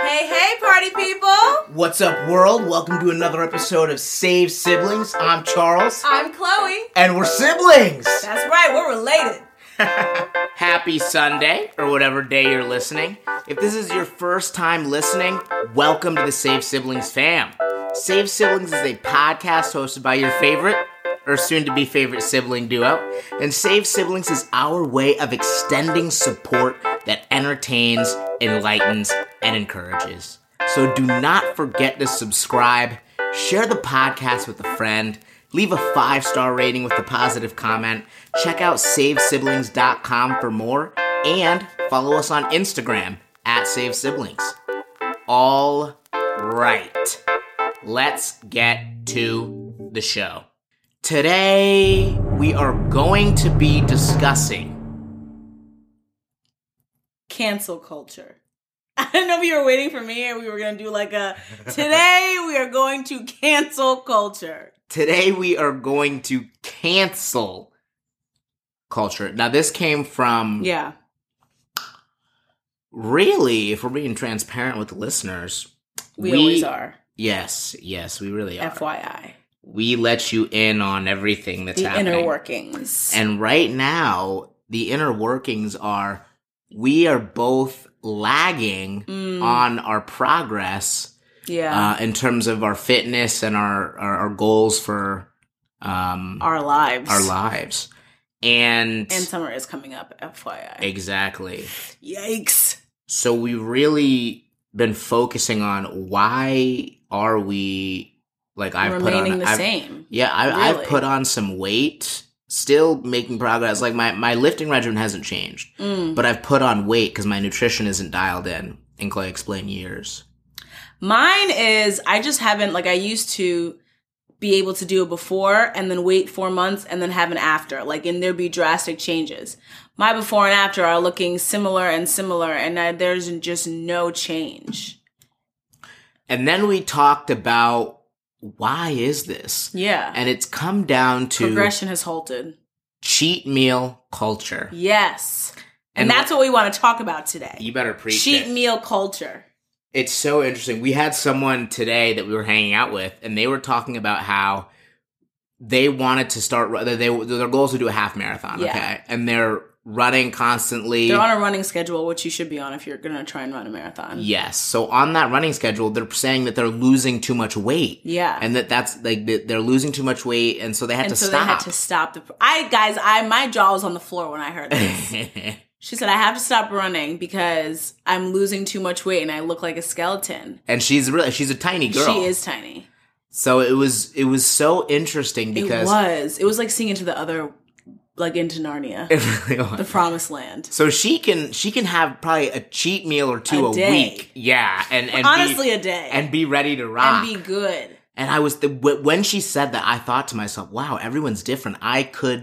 Hey, hey, party people! What's up, world? Welcome to another episode of Save Siblings. I'm Charles. I'm Chloe. And we're siblings! That's right, we're related. Happy Sunday, or whatever day you're listening. If this is your first time listening, welcome to the Save Siblings fam. Save Siblings is a podcast hosted by your favorite, or soon-to-be favorite sibling duo. And Save Siblings is our way of extending support that entertains, enlightens, and encourages. So do not forget to subscribe, share the podcast with a friend, leave a 5-star rating with a positive comment, check out SaveSiblings.com for more, and follow us on Instagram @SaveSiblings. All right, let's get to the show. Today, we are going to be discussing cancel culture. I don't know if you were waiting for me or we were going to do like a, today we are going to cancel culture. Today we are going to cancel culture. Now this came from... Yeah. Really, if we're being transparent with the listeners... We always are. Yes, we really are. FYI. We let you in on everything that's happening. The inner workings. And right now, the inner workings are... We are both lagging on our progress in terms of our fitness and our goals for our lives. And summer is coming up, FYI. Exactly. Yikes. So we've really been focusing on why are we remaining the same. Yeah, I've put on some weight. Still making progress. Like, my lifting regimen hasn't changed. But I've put on weight because my nutrition isn't dialed in. And Clay, explain yours. Mine is, I just haven't, I used to be able to do it before and then wait 4 months and then have an after. And there'd be drastic changes. My before and after are looking similar and there's just no change. And then we talked about, why is this? Yeah. And it's come down to... Progression has halted. Cheat meal culture. Yes. And that's what we want to talk about today. You better preach Cheat meal culture. It's so interesting. We had someone today that we were hanging out with, and they were talking about how they wanted to start... Their goal is to do a half marathon, okay? And they're running constantly. They're on a running schedule, which you should be on if you're going to try and run a marathon. Yes. So on that running schedule, they're saying that they're losing too much weight. Yeah. And that's they're losing too much weight, and so they had to stop. They had to stop. My jaw was on the floor when I heard this. She said, I have to stop running because I'm losing too much weight and I look like a skeleton. And she's a tiny girl. She is tiny. So it was so interesting because... It was like seeing into the other... into Narnia. It really was. The promised land. So she can have probably a cheat meal or two a week. Yeah. And honestly, a day. And be ready to rock. And be good. And when she said that, I thought to myself, wow, everyone's different. I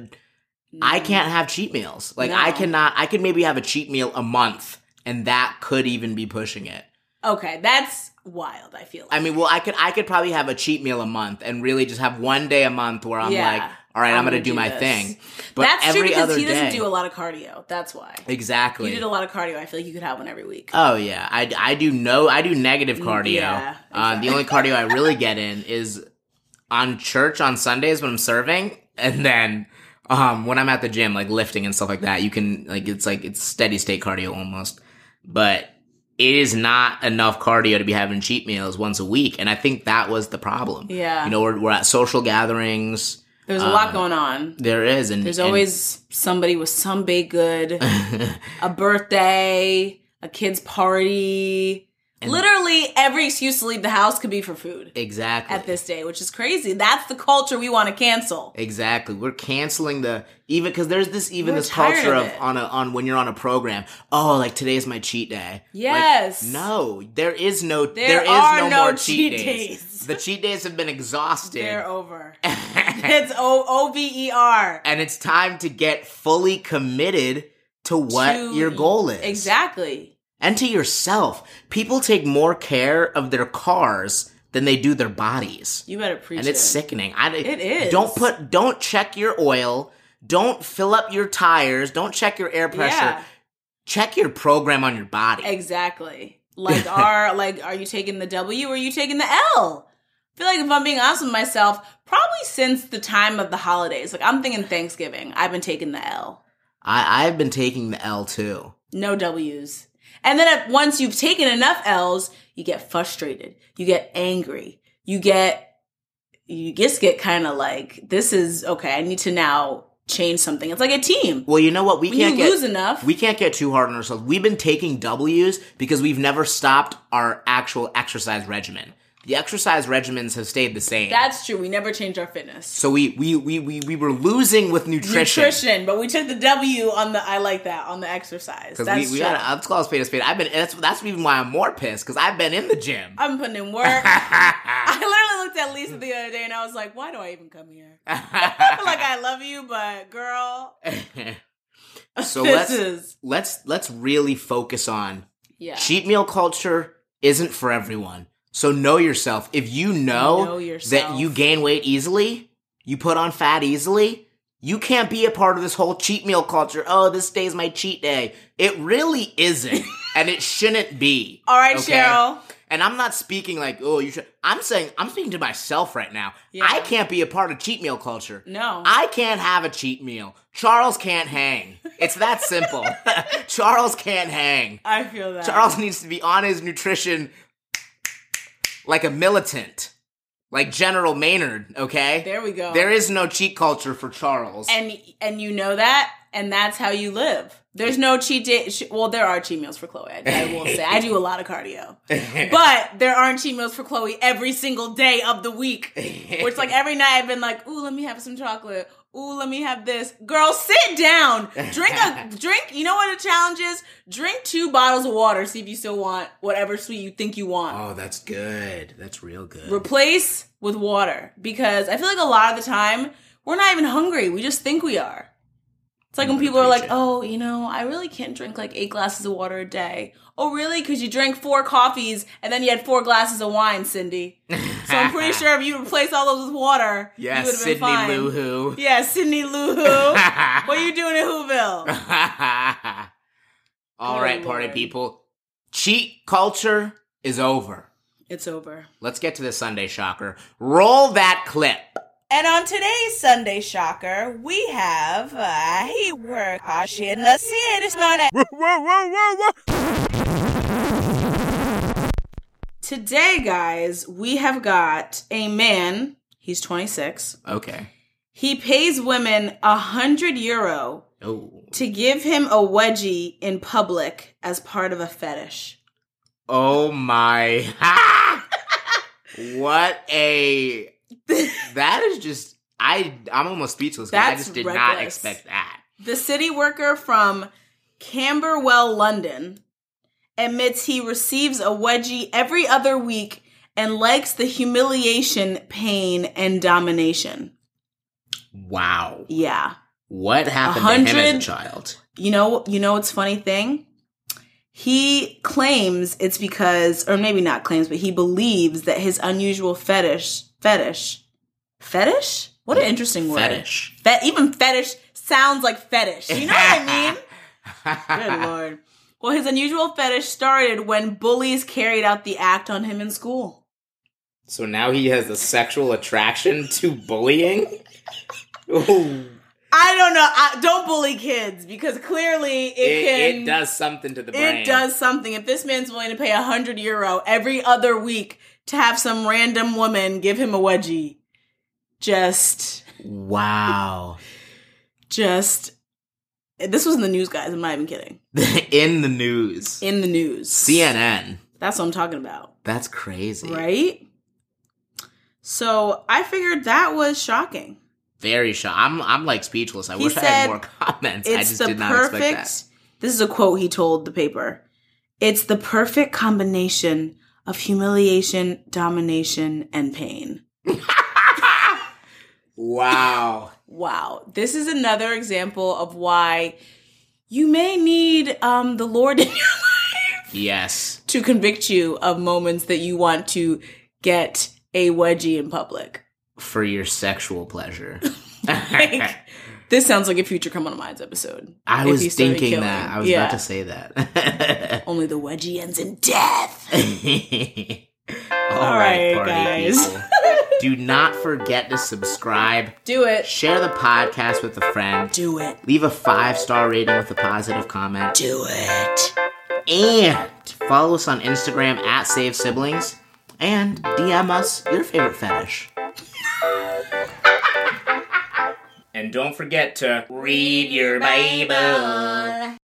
can't have cheat meals. No. I could maybe have a cheat meal a month, and that could even be pushing it. Okay, that's wild, I feel like. I mean, well, I could probably have a cheat meal a month and really just have one day a month where I'm all right, I'm going to do my thing. But that's true because he doesn't day, do a lot of cardio. That's why. Exactly. You did a lot of cardio. I feel like you could have one every week. Oh, yeah. I do negative cardio. Yeah, exactly. The only cardio I really get in is on church on Sundays when I'm serving. And then when I'm at the gym, lifting and stuff like that, you can, it's steady state cardio almost. But it is not enough cardio to be having cheat meals once a week. And I think that was the problem. Yeah. We're at social gatherings. There's a lot going on. There is. And there's always somebody with some baked good, a birthday, a kid's party. Literally every excuse to leave the house could be for food. Exactly. At this day, which is crazy. That's the culture we want to cancel. Exactly. We're canceling because there's this culture of on when you're on a program. Oh, today's my cheat day. Yes. No, there is no more cheat days. The cheat days have been exhausted. They're over. It's OVER. And it's time to get fully committed to what your goal is. Exactly. And to yourself. People take more care of their cars than they do their bodies. You better preach it. And it's sickening. It is. Don't check your oil. Don't fill up your tires. Don't check your air pressure. Yeah. Check your program on your body. Exactly. Like, are you taking the W or are you taking the L? I feel like if I'm being honest with myself, probably since the time of the holidays. Like, I'm thinking Thanksgiving. I've been taking the L. I've been taking the L too. No W's. And then once you've taken enough L's, you get frustrated. You get angry. You just get kind of like, this is, okay, I need to now change something. It's like a team. Well, you know what? When you lose enough. We can't get too hard on ourselves. We've been taking W's because we've never stopped our actual exercise regimen. The exercise regimens have stayed the same. That's true. We never changed our fitness. So we were losing with nutrition. But we took the W on the, I like that, on the exercise. Because we gotta, let's call a spade a spade. That's even why I'm more pissed, because I've been in the gym. I'm putting in work. I literally looked at Lisa the other day and I was like, why do I even come here? Like, I love you, but girl. So let's really focus on cheat meal culture isn't for everyone. So know yourself. If you know that you gain weight easily, you put on fat easily, you can't be a part of this whole cheat meal culture. Oh, this day's my cheat day. It really isn't. And it shouldn't be. All right, okay? Cheryl. And I'm not speaking like, oh, you should. I'm speaking to myself right now. Yeah. I can't be a part of cheat meal culture. No. I can't have a cheat meal. Charles can't hang. It's that simple. Charles can't hang. I feel that. Charles needs to be on his nutrition like a militant, like General Maynard, okay? There we go. There is no cheat culture for Charles. And you know that, and that's how you live. There's no cheat day. Well, there are cheat meals for Chloe, I will say. I do a lot of cardio. But there aren't cheat meals for Chloe every single day of the week. Where it's like every night I've been like, ooh, let me have some chocolate. Ooh, let me have this. Girl, sit down. Drink. You know what the challenge is? Drink 2 bottles of water. See if you still want whatever sweet you think you want. Oh, that's good. That's real good. Replace with water. Because I feel like a lot of the time, we're not even hungry. We just think we are. It's like when people are like, oh, I really can't drink like 8 glasses of water a day. Oh, really? Because you drank 4 coffees and then you had 4 glasses of wine, Cindy. So I'm pretty sure if you replace all those with water, you would have been Sydney fine. Lou Who. Yeah, Sydney Lou Who. What are you doing in Whoville? All right, party people. Cheat culture is over. It's over. Let's get to the Sunday Shocker. Roll that clip. And on today's Sunday Shocker, we have, he work hard shit in the city this morning. Today, guys, we have got a man, he's 26. Okay. He pays women €100 to give him a wedgie in public as part of a fetish. Oh my. What a... That is just, I'm almost speechless because I just did not expect that. The city worker from Camberwell, London, admits he receives a wedgie every other week and likes the humiliation, pain, and domination. Wow. Yeah. What happened to him as a child? You know what's funny thing? He claims it's because, or maybe not claims, but he believes that his unusual fetish? What an interesting word. Fetish. Even fetish sounds like fetish. You know what I mean? Good Lord. Well, his unusual fetish started when bullies carried out the act on him in school. So now he has a sexual attraction to bullying? Ooh. I don't know. Don't bully kids because clearly it does something to the brain. It does something. If this man's willing to pay €100 every other week to have some random woman give him a wedgie, wow. This was in the news, guys. I'm not even kidding. In the news. CNN. That's what I'm talking about. That's crazy. Right? So I figured that was shocking. Very shocking. I'm like speechless. I wish I had more comments. I just did not expect that. This is a quote he told the paper. It's the perfect combination of humiliation, domination, and pain. Wow. Wow. This is another example of why you may need the Lord in your life. Yes. To convict you of moments that you want to get a wedgie in public. For your sexual pleasure. This sounds like a future Criminal Minds episode. I was thinking that. I was about to say that. Only the wedgie ends in death. All right, party guys. people. Do not forget to subscribe. Do it. Share the podcast with a friend. Do it. Leave a 5-star rating with a positive comment. Do it. And follow us on Instagram at Save Siblings. And DM us your favorite fetish. And don't forget to read your Bible.